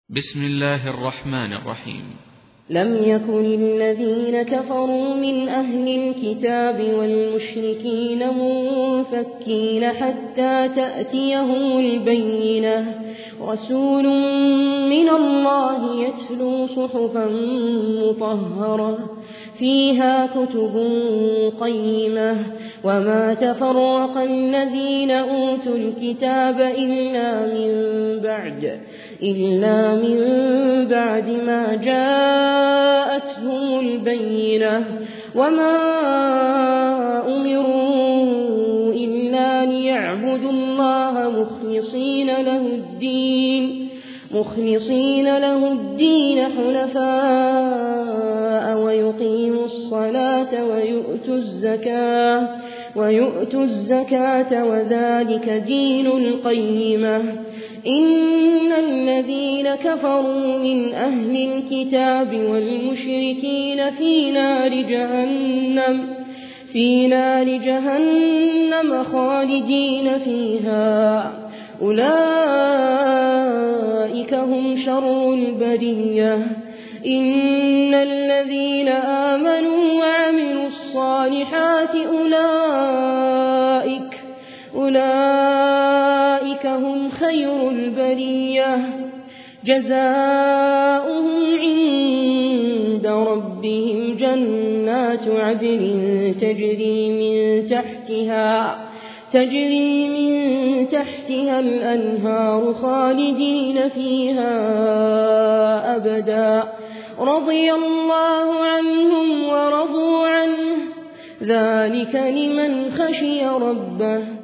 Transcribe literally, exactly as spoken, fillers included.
بسم الله الرحمن الرحيم. لم يكن الذين كفروا من أهل الكتاب والمشركين منفكين حتى تأتيهم البينة رسول من الله يتلو صحفا مطهرة فيها كتب قيمة وما تفرق الذين أوتوا الكتاب إلا من بعد إلا من بعد ما جاءتهم البينة وما أمروا إلا ليعبدوا الله مخلصين له الدين مخلصين له الدين حنفاء ويقيموا الصلاة ويؤتوا الزكاة ويؤتوا الزكاة وذلك دين القيمة. إن الذين كفروا من أهل الكتاب والمشركين في نار جهنم في نار جهنم خالدين فيها أولئك هم شر البرية. إن الذين آمنوا وعملوا الصالحات أولئك أولئك هم خير البرية جزاؤهم عند ربهم جنات عدن تجري من تحتها تجري من تحتها الأنهار خالدين فيها أبدا رضي الله عنهم ورضوا عنه ذلك لمن خشي ربه.